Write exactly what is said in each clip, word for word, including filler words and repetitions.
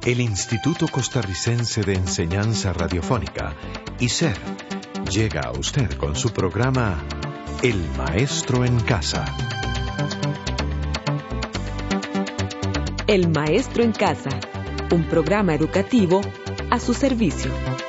El Instituto Costarricense de Enseñanza Radiofónica, I C E R, llega a usted con su programa El Maestro en Casa. El Maestro en Casa, un programa educativo a su servicio.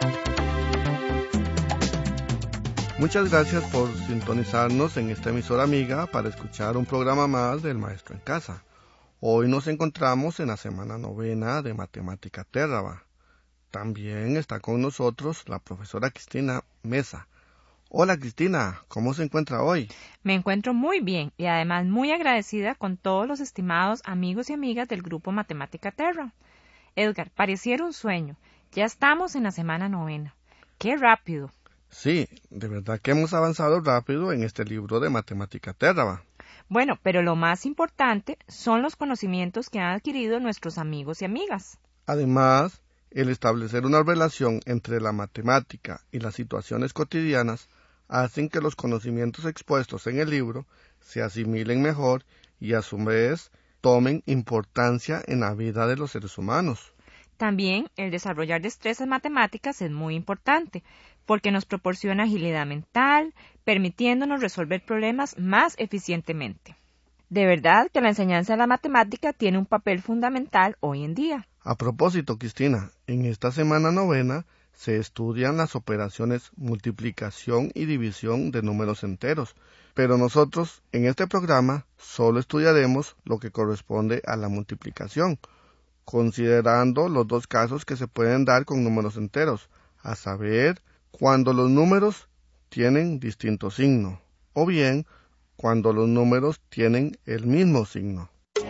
Muchas gracias por sintonizarnos en esta emisora amiga para escuchar un programa más del Maestro en Casa. Hoy nos encontramos en la semana novena de Matemática Térraba. También está con nosotros la profesora Cristina Mesa. Hola Cristina, ¿cómo se encuentra hoy? Me encuentro muy bien y además muy agradecida con todos los estimados amigos y amigas del grupo Matemática Terra. Edgar, pareciera un sueño. Ya estamos en la semana novena. ¡Qué rápido! Sí, de verdad que hemos avanzado rápido en este libro de Matemática Térraba. Bueno, pero lo más importante son los conocimientos que han adquirido nuestros amigos y amigas. Además, el establecer una relación entre la matemática y las situaciones cotidianas hacen que los conocimientos expuestos en el libro se asimilen mejor y a su vez tomen importancia en la vida de los seres humanos. También el desarrollar destrezas matemáticas es muy importante, porque nos proporciona agilidad mental, permitiéndonos resolver problemas más eficientemente. De verdad que la enseñanza de la matemática tiene un papel fundamental hoy en día. A propósito, Cristina, en esta semana novena se estudian las operaciones multiplicación y división de números enteros, pero nosotros en este programa solo estudiaremos lo que corresponde a la multiplicación, considerando los dos casos que se pueden dar con números enteros, a saber, cuando los números tienen distinto signo, o bien cuando los números tienen el mismo signo.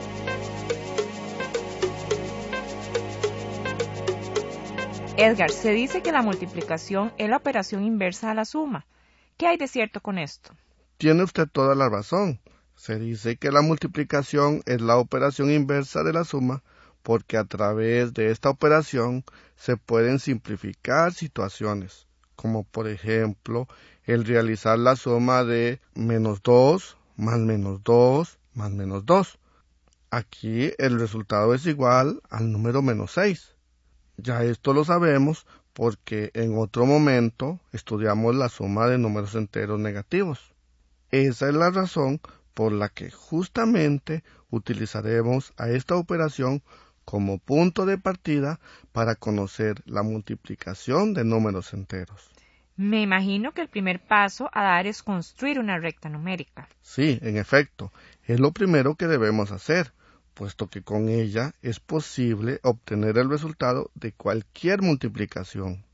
Edgar, se dice que la multiplicación es la operación inversa a la suma. ¿Qué hay de cierto con esto? Tiene usted toda la razón. Se dice que la multiplicación es la operación inversa de la suma porque a través de esta operación se pueden simplificar situaciones, como por ejemplo el realizar la suma de menos dos más menos dos más menos dos. Aquí el resultado es igual al número menos seis. Ya esto lo sabemos porque en otro momento estudiamos la suma de números enteros negativos. Esa es la razón por la que justamente utilizaremos a esta operación como punto de partida para conocer la multiplicación de números enteros. Me imagino que el primer paso a dar es construir una recta numérica. Sí, en efecto, es lo primero que debemos hacer, puesto que con ella es posible obtener el resultado de cualquier multiplicación.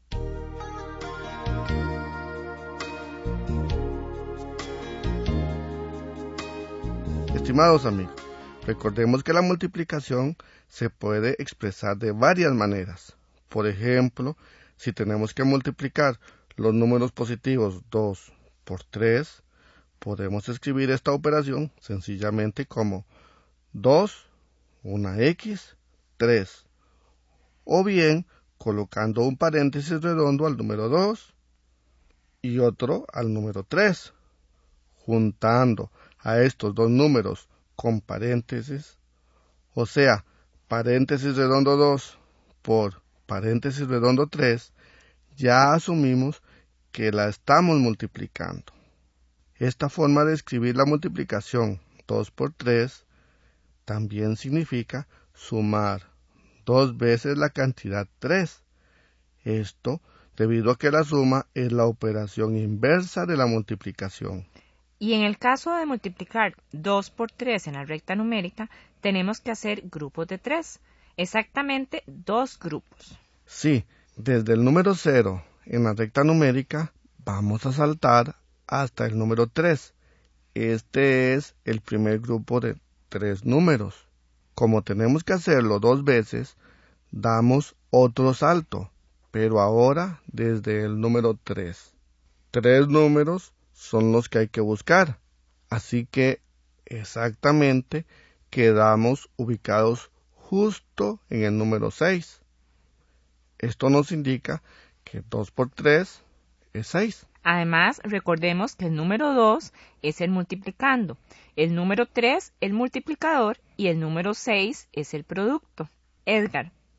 Estimados amigos, recordemos que la multiplicación se puede expresar de varias maneras. Por ejemplo, si tenemos que multiplicar los números positivos dos por tres, podemos escribir esta operación sencillamente como dos, una X, tres, o bien colocando un paréntesis redondo al número dos y otro al número tres, juntando a estos dos números con paréntesis, o sea, paréntesis redondo dos por paréntesis redondo tres, ya asumimos que la estamos multiplicando. Esta forma de escribir la multiplicación dos por tres también significa sumar dos veces la cantidad tres. Esto debido a que la suma es la operación inversa de la multiplicación. Y en el caso de multiplicar dos por tres en la recta numérica, tenemos que hacer grupos de tres, exactamente dos grupos. Sí, desde el número cero en la recta numérica vamos a saltar hasta el número tres. Este es el primer grupo de tres números. Como tenemos que hacerlo dos veces, damos otro salto, pero ahora desde el número tres. Tres números son los que hay que buscar, así que exactamente quedamos ubicados justo en el número seis. Esto nos indica que dos por tres es seis. Además, recordemos que el número dos es el multiplicando, el número tres el multiplicador y el número seis es el producto. Edgar,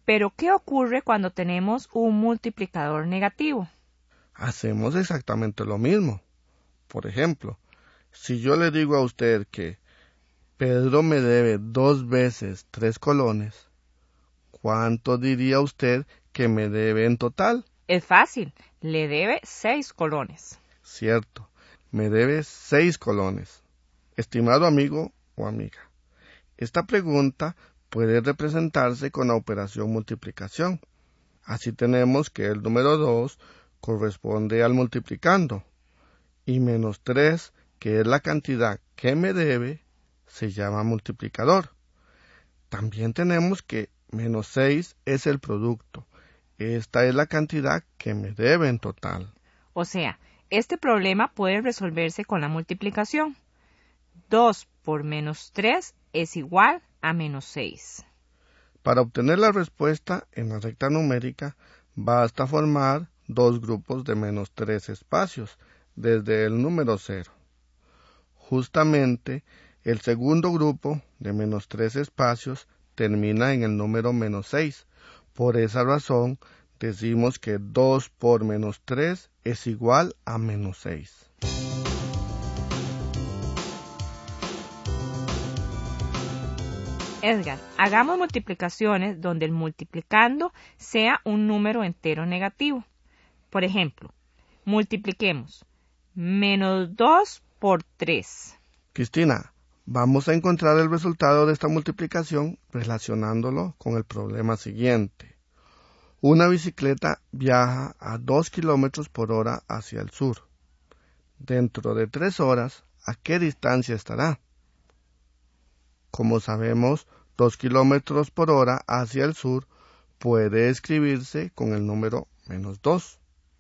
Pero, ¿qué ocurre cuando tenemos un multiplicador negativo? Hacemos exactamente lo mismo. Por ejemplo, si yo le digo a usted que Pedro me debe dos veces tres colones, ¿cuánto diría usted que me debe en total? Es fácil, le debe seis colones. Cierto, me debe seis colones. Estimado amigo o amiga, esta pregunta puede representarse con la operación multiplicación. Así tenemos que el número dos corresponde al multiplicando y menos tres, que es la cantidad que me debe, se llama multiplicador. También tenemos que menos seis es el producto. Esta es la cantidad que me debe en total. O sea, este problema puede resolverse con la multiplicación. dos por menos tres es igual a menos seis. Para obtener la respuesta en la recta numérica, basta formar dos grupos de menos tres espacios desde el número cero. Justamente, el segundo grupo de menos tres espacios termina en el número menos seis. Por esa razón, decimos que dos por menos tres es igual a menos seis. Edgar, hagamos multiplicaciones donde el multiplicando sea un número entero negativo. Por ejemplo, multipliquemos menos dos por tres. Cristina, vamos a encontrar el resultado de esta multiplicación relacionándolo con el problema siguiente. Una bicicleta viaja a dos kilómetros por hora hacia el sur. Dentro de tres horas, ¿a qué distancia estará? Como sabemos, dos kilómetros por hora hacia el sur puede escribirse con el número menos dos.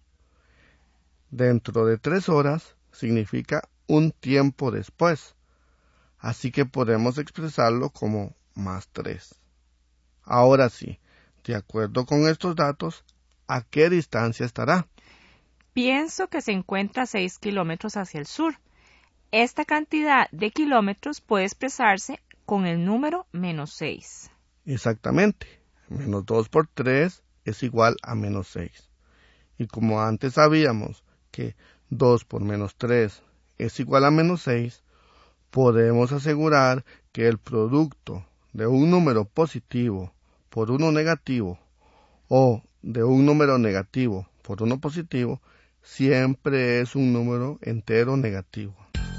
Dentro de tres horas significa un tiempo después, así que podemos expresarlo como más tres. Ahora sí, de acuerdo con estos datos, ¿a qué distancia estará? Pienso que se encuentra a seis kilómetros hacia el sur. Esta cantidad de kilómetros puede expresarse con el número menos seis. Exactamente, menos dos por tres es igual a menos seis. Y como antes sabíamos que dos por menos tres es igual a menos seis, podemos asegurar que el producto de un número positivo por uno negativo o de un número negativo por uno positivo siempre es un número entero negativo.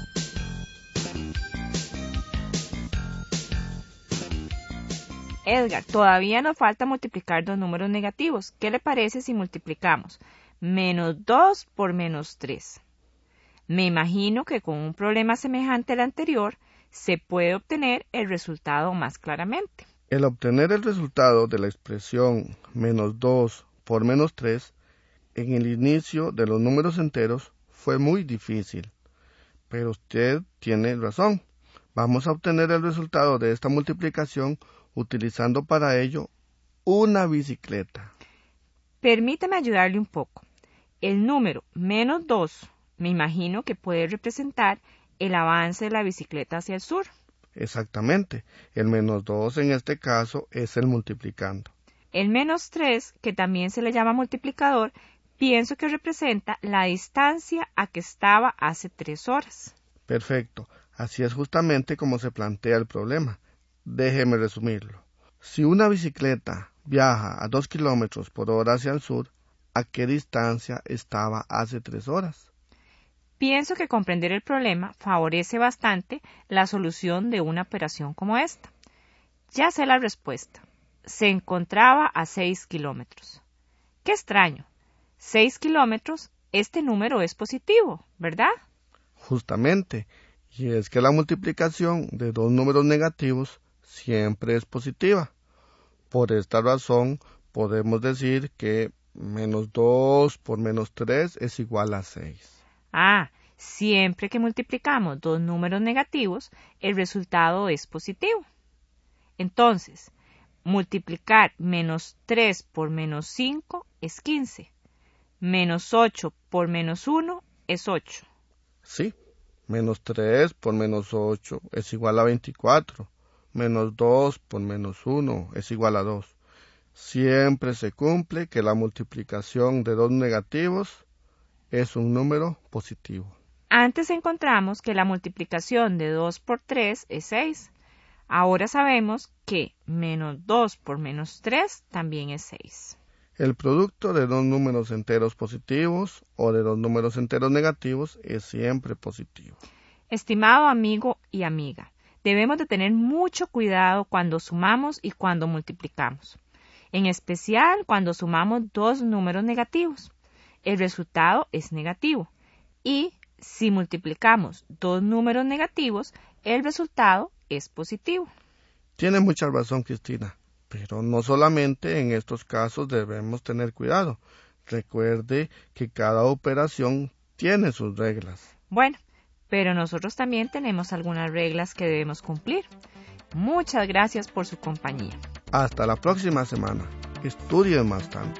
Edgar, todavía nos falta multiplicar dos números negativos. ¿Qué le parece si multiplicamos menos dos por menos tres? Me imagino que con un problema semejante al anterior se puede obtener el resultado más claramente. El obtener el resultado de la expresión menos dos por menos tres en el inicio de los números enteros fue muy difícil, pero usted tiene razón. Vamos a obtener el resultado de esta multiplicación utilizando para ello una bicicleta. Permítame ayudarle un poco. El número menos dos me imagino que puede representar el avance de la bicicleta hacia el sur. Exactamente. El menos dos en este caso es el multiplicando. El menos tres, que también se le llama multiplicador, pienso que representa la distancia a que estaba hace tres horas. Perfecto. Así es justamente como se plantea el problema. Déjeme resumirlo. Si una bicicleta viaja a dos kilómetros por hora hacia el sur, ¿a qué distancia estaba hace tres horas? Pienso que comprender el problema favorece bastante la solución de una operación como esta. Ya sé la respuesta. Se encontraba a seis kilómetros. ¡Qué extraño! seis kilómetros, este número es positivo, ¿verdad? Justamente, y es que la multiplicación de dos números negativos siempre es positiva. Por esta razón, podemos decir que menos dos por menos tres es igual a seis. Ah, siempre que multiplicamos dos números negativos, el resultado es positivo. Entonces, multiplicar menos tres por menos cinco es quince. Menos ocho por menos uno es ocho. Sí, menos tres por menos ocho es igual a veinticuatro. Menos dos por menos uno es igual a dos. siempre se cumple que la multiplicación de dos negativos es un número positivo. Antes encontramos que la multiplicación de dos por tres es seis. Ahora sabemos que menos dos por menos tres también es seis. El producto de dos números enteros positivos o de dos números enteros negativos es siempre positivo. Estimado amigo y amiga, debemos de tener mucho cuidado cuando sumamos y cuando multiplicamos, en especial cuando sumamos dos números negativos. El resultado es negativo y si multiplicamos dos números negativos, el resultado es positivo. Tiene mucha razón, Cristina, pero no solamente en estos casos debemos tener cuidado. Recuerde que cada operación tiene sus reglas. Bueno, pero nosotros también tenemos algunas reglas que debemos cumplir. Muchas gracias por su compañía. Hasta la próxima semana. Estudien bastante.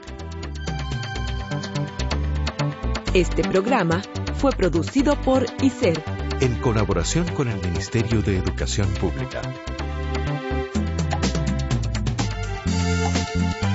Este programa fue producido por I C E R, en colaboración con el Ministerio de Educación Pública.